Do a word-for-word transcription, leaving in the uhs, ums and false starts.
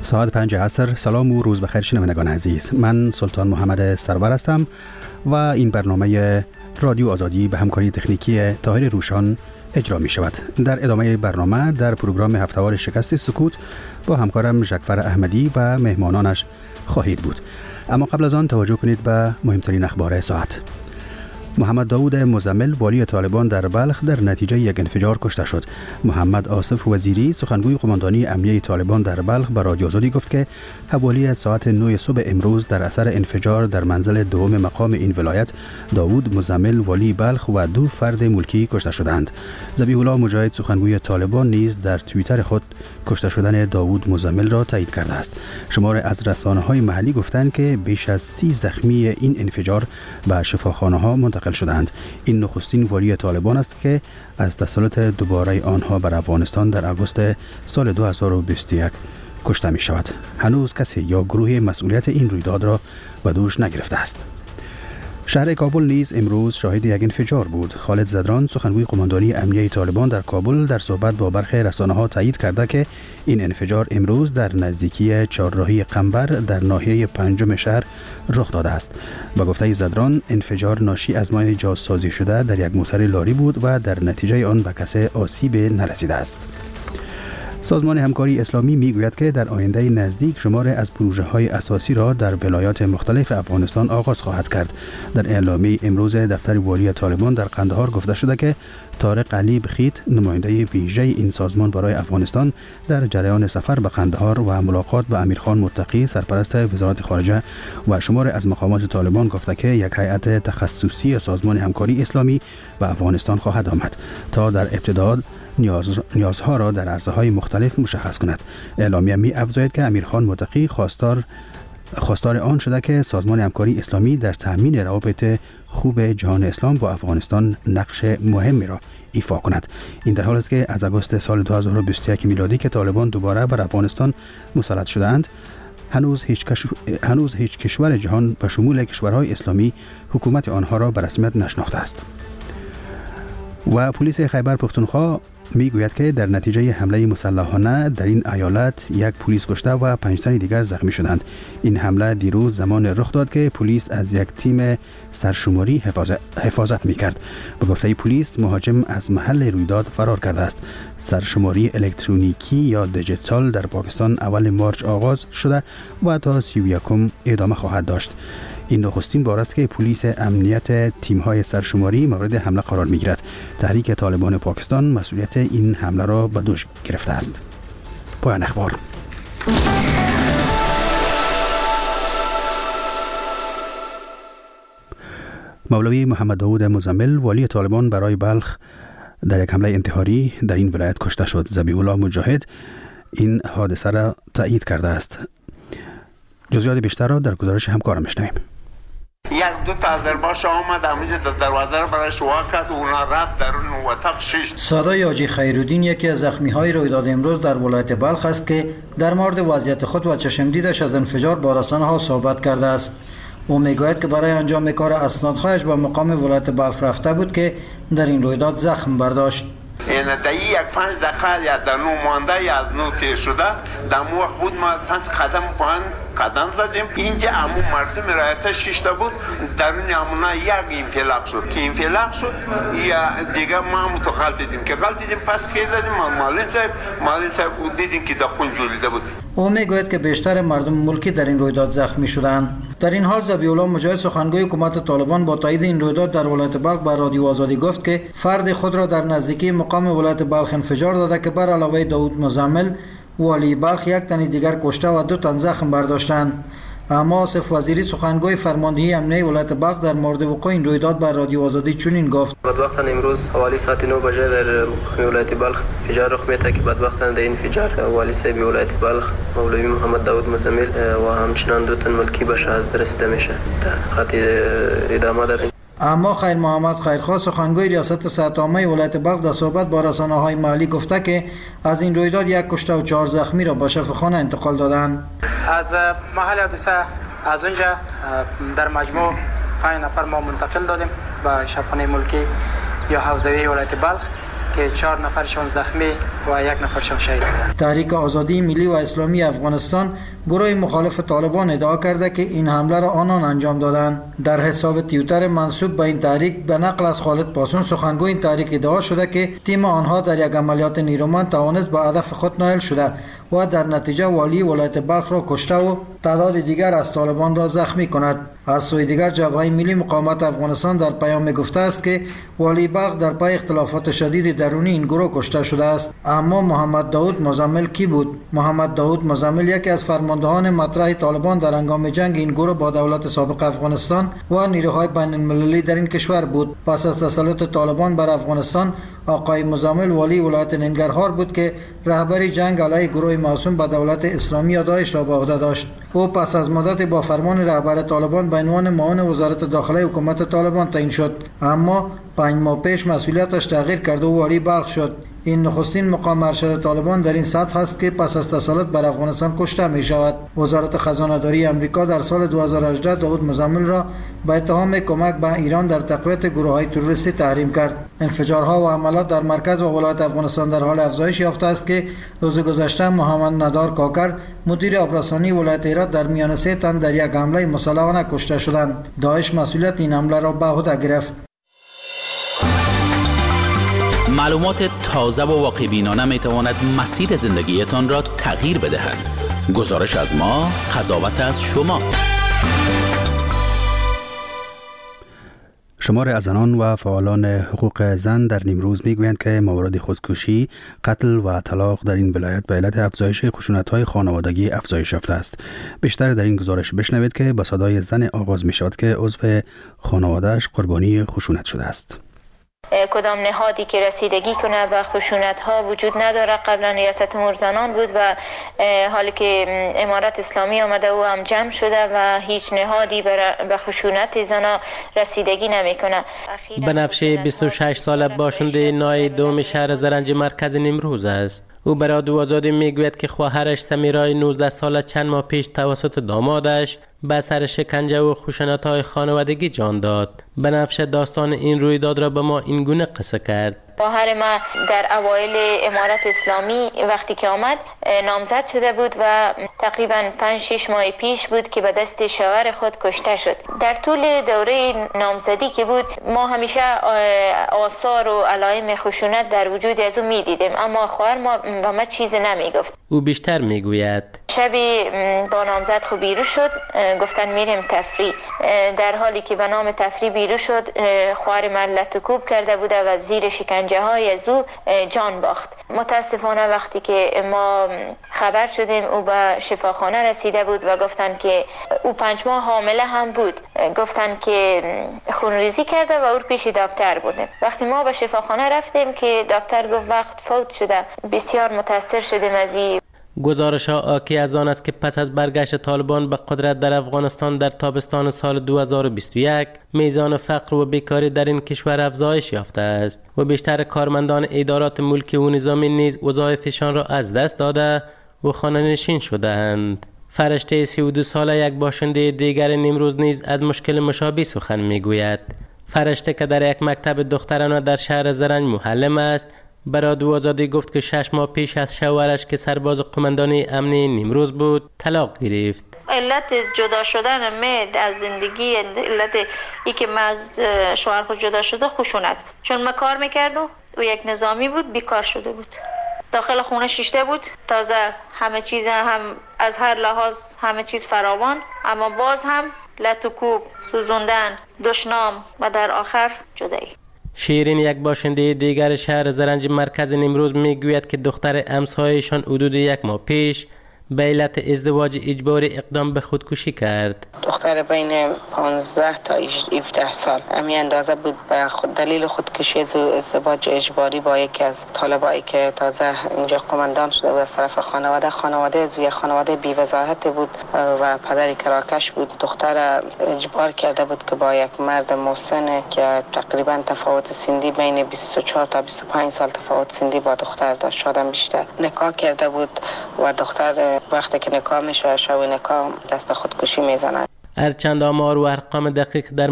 ساعت پنج عصر. سلام و روز بخیر شنوندگان عزیز. من سلطان محمد سرور هستم و این برنامه رادیو آزادی به همکاری تکنیکی طاهر روشان اجرا می شود. در ادامه برنامه در پروگرام هفته‌وار شکست سکوت با همکارم جعفر احمدی و مهمانانش خواهید بود. اما قبل از آن توجه کنید به مهمترین اخبار ساعت. محمد داوود مزمل والی طالبان در بلخ در نتیجه یک انفجار کشته شد. محمد آصف وزیری سخنگوی قماندانی امنیه طالبان در بلخ به رادیو آزادی گفت که حوالی ساعت نه صبح امروز در اثر انفجار در منزل دوم مقام این ولایت داوود مزمل والی بلخ و دو فرد ملکی کشته شدند. ذبیح الله مجاهد سخنگوی طالبان نیز در توییتر خود کشته شدن داوود مزمل را تایید کرده است. شمار از رسانه‌های محلی گفتند که بیش از سی زخمی این انفجار به شفاخانه‌ها منتقل شدند. این نخستین والی طالبان است که از تسلط دوباره آنها بر افغانستان در آگوست سال دو هزار و بیست و یک کشته می شود. هنوز کسی یا گروه مسئولیت این رویداد را به دوش نگرفته است. شهر کابل نیز امروز شاهد یک انفجار بود. خالد زدران سخنگوی قماندانی امنیه طالبان در کابل در صحبت با برخی رسانه‌ها تایید کرده که این انفجار امروز در نزدیکی چهارراهی قنبر در ناحیه پنجم شهر رخ داده است. با گفته زدران انفجار ناشی از مایع جازسازی شده در یک موتر لاری بود و در نتیجه آن به کسی آسیب نرسیده است. سازمان همکاری اسلامی میگوید که در آینده نزدیک شمار از پروژه‌های اساسی را در ولایات مختلف افغانستان آغاز خواهد کرد. در اعلامیه امروز دفتر والی طالبان در قندهار گفته شده که طارق علی بخیت نماینده ویژه این سازمان برای افغانستان در جریان سفر به قندهار و ملاقات با امیرخان متقی سرپرست وزارت خارجه و شمار از مقامات طالبان گفته که یک هیئت تخصصی سازمان همکاری اسلامی به افغانستان خواهد آمد تا در ابتدا نیاز نیازها را در عرصه‌های مختلف مشخص کند. اعلامیه می افزاید که امیرخان متقی خواستار خواستار آن شده که سازمان همکاری اسلامی در تامین روابط خوب جهان اسلام با افغانستان نقش مهمی را ایفا کند. این در حالی است که از آگوست سال دو هزار و بیست و یک میلادی که طالبان دوباره بر افغانستان مسلط شدند، هنوز هیچ کش... هنوز هیچ کشور جهان به شمول کشورهای اسلامی حکومت آنها را به رسمیت نشناخته است. و پلیس خیبر پختونخوا میگوید که در نتیجه حمله مسلحانه در این ایالت یک پلیس کشته و پنج تن دیگر زخمی شدند. این حمله دیروز زمان رخ داد که پلیس از یک تیم سرشماری حفاظت, حفاظت میکرد. به گفته پلیس مهاجم از محل رویداد فرار کرده است. سرشماری الکترونیکی یا دیجیتال در پاکستان اول مارچ آغاز شده و تا سی و یکم ادامه خواهد داشت. این نخستین بار است که پلیس امنیت تیم‌های سرشماری مورد حمله قرار می‌گیرد. تحریک طالبان پاکستان مسئولیت این حمله را به دوش گرفته است. پایان اخبار. مولوی محمد داوود مزمل والی طالبان برای بلخ در یک حمله انتحاری در این ولایت کشته شد. ذبیح الله مجاهد این حادثه را تایید کرده است. جزئیات بیشتر را در گزارش همکارم می‌شنویم. یک دو تا از درباش آمد همینجا در دروازه را برایش وا کرد و اونا رفت درون اتاق شش. صدای حاجی خیرالدین یکی از زخمی‌های رویداد امروز در ولایت بلخ است که در مورد وضعیت خود و چشمدیدش از انفجار با رسانه‌ها صحبت کرده است. او میگوید که برای انجام کار اسنادهایش به مقام ولایت بلخ رفته بود که در این رویداد زخم برداشت. این دایی یک پنج دقیقه یا در نو مانده یا از نو تیر شده در مو وقت بود ما سنس قدم پایین قدم زدیم. اینجا امون مردم رایت شیشته بود درون امونا یک انفلاق شد که انفلاق شد یا دیگه ما هم تو غلط دیدیم که غلط دیدیم پس که زدیم مالین صاحب مالین صاحب دیدیم که در خون جولیده بود. او میگوید که بیشتر مردم ملکی در این رویداد زخمی شدند. در این حال ذبیح الله مجاهد سخنگوی حکومت طالبان با تایید این رویداد در ولایت بلخ به رادیو آزادی گفت که فرد خود را در نزدیکی مقام ولایت بلخ انفجار داده که بر علاوه داوود مزمل والی بلخ یک تن دیگر کشته و دو تن زخم برداشتند. اما آصف وزیری سخنگوی فرماندهی امنیه ولایت بلخ در مورد وقوع این رویداد بر رادیو آزادی چنین گفت: بدبختانه امروز حوالی ساعت نه بجه در ولایت بلخ انفجار رخ میده که بدبختانه در این انفجار والی صاحب ولایت بلخ مولوی محمد داوود مزمل و همچنان دو تن ملکی به شهادت رسیده میشه. خط ادامه داره. اما خیر محمد خیرخواه سخنگوی ریاست صحت عامه ولایت بلخ در صحبت با رسانه‌های محلی گفته که از این رویداد یک کشته و چهار زخمی را به شفاخانه انتقال دادند. از محل حادثه از اونجا در مجموع پنج نفر ما منتقل دادیم به شفاخانه ملکی یا حوزوی ولایت بلخ که چهار نفرشان زخمی و یک نفرشان شهید شدند. تحریک آزادی ملی و اسلامی افغانستان گروه مخالف طالبان ادعا کرده که این حمله را آنان انجام دادند. در حساب توییتر منسوب به این تحریک به نقل از خالد پاسون سخنگوی این تحریک ادعا شده که تیم آنها در یک عملیات نیرومند توانست به هدف خود نائل شده و در نتیجه والی ولایت بلخ را کشته و تعداد دیگر از طالبان را زخمی کند. از سوی دیگر جبهه ملی مقاومت افغانستان در پیام گفته است که والی بلخ در پی اختلافات شدید درونی این گروه کشته شده است. اما محمد داود مزمل کی بود؟ محمد داود مزمل یکی از فرماندهان مطرح طالبان در هنگام جنگ این گروه با دولت سابق افغانستان و نیروهای بین المللی در این کشور بود. پس از تسلط طالبان بر افغانستان، آقای مزمل والی ولایت ننگرهار بود که رهبری جنگ علیه گروه موسوم به دولت اسلامی یا داعش را به عهده داشت. او پس از مدت با فرمان رهبر طالبان به عنوان معاون وزارت داخله حکومت طالبان تعیین شد، اما پنج ماه پیش مسئولیتش تغییر کرد و والی بلخ شد. این نخستین مقام ارشد طالبان در این سطح است که پس از تسلط بر افغانستان کشته می شود. وزارت خزانه داری آمریکا در سال دو هزار و هجده داود مزمل را به اتهام کمک به ایران در تقویت گروه‌های تروریستی تحریم کرد. انفجارها و حملات در مرکز و ولایت افغانستان در حال افزایش یافته است که روز گذشته محمد ندار کاکر مدیر آپراسیونی ولایت هرات در میان سه تن در یک حمله مسلحانه کشته شدند. داعش مسئولیت این حمله را به عهده گرفت. معلومات تازه و واقع بینانه می تواند مسیر زندگیتان را تغییر بدهد. گزارش از ما، قضاوت از شما. شمار از زنان و فعالان حقوق زن در نیمروز میگویند که موارد خودکشی، قتل و طلاق در این ولایت به علت افزایش خشونت‌های خانوادگی افزایش یافته است. بیشتر در این گزارش بشنوید که با صدای زن آغاز می شود که عضو خانواده‌اش قربانی خشونت شده است. کدام نهادی که رسیدگی کنه به خشونت ها وجود نداره. قبلا ریاست امور زنان بود و حالی که امارت اسلامی آمده و هم جمع شده و هیچ نهادی به خشونت زنا رسیدگی نمیکنه. بنفشه بیست و شش ساله باشنده نای دوم شهر زرنج مرکز نیمروز است. او برای رادیو آزادی میگوید که خواهرش سمیرای نوزده ساله چند ماه پیش توسط دامادش به سر شکنجه و خشونت‌های خانوادگی جان داد. بنفشه داستان این رویداد را به ما این گونه قصه کرد. خواهر ما در اوایل امارت اسلامی وقتی که آمد نامزد شده بود و تقریبا پنج شش ماه پیش بود که به دست شوهر خود کشته شد. در طول دوره نامزدی که بود ما همیشه آثار و علائم خشونت در وجود از او میدیدیم، اما خواهر ما به ما چیزی نمیگفت. او بیشتر میگوید شبی با نامزد خود بیرون شد، گفتن میریم تفریح. در حالی که به نام تفریح بیرون شد، خواهر من لطکوب کرده بود و زیر شکنجه های از او جان باخت. متاسفانه وقتی که ما خبر شدیم او به شفاخانه رسیده بود و گفتن که او پنج ماه حامله هم بود. گفتن که خونریزی کرده و او پیش دکتر بودیم. وقتی ما به شفاخانه رفتیم که دکتر گفت وقت فوت شده، بسیار متاثر شدیم از این. گزارش ها آکی از آن است که پس از برگشت طالبان به قدرت در افغانستان در تابستان سال دو هزار و بیست و یک میزان فقر و بیکاری در این کشور افزایش یافته است و بیشتر کارمندان ادارات ملکی و نظامی نیز وظایفشان را از دست داده و خانه‌نشین شده‌اند. فرشته سی و دو ساله یک باشنده دیگر نیمروز نیز از مشکل مشابه سخن میگوید. فرشته که در یک مکتب دخترانه در شهر زرنج معلم است، برای رادیو آزادی گفت که شش ماه پیش از شوهرش که سرباز قماندانی امنی نیمروز بود طلاق گرفت. علت جدا شدن من از زندگی، علت ای که من از شوهر خود جدا شده خشونت، چون من کار میکردم و یک نظامی بود بیکار شده بود، داخل خونه شیشته بود، تازه همه چیز هم از هر لحاظ همه چیز فراوان، اما باز هم لط و کوب، سوزوندن، دشنام و در آخر جدایی. شیرین یک باشنده دیگر شهر زرنج مرکز نیمروز میگوید که دختر امسایشان حدود یک ماه پیش به علت ازدواج اجباری اقدام به خودکشی کرد. دختر بین پانزده تا هفده سال امی اندازه بود به خود دلیل خودکشی از ازدواج اجباری با یکی از طالبایی که تازه اینجا قماندان شده بود از طرف خانواده. خانواده از یک خانواده بی وضاحت بود و پدری کراکش بود. دختر اجبار کرده بود که با یک مرد محسن که تقریبا تفاوت سنی بین بیست و چهار تا بیست و پنج سال تفاوت سنی با دختر داشت، شادم بیشتر، نکاح کرده بود و دختر وقتی که نکاح میشه شب نکاح دست به خودکشی میزنه. هرچند آمار و ارقام دقیق در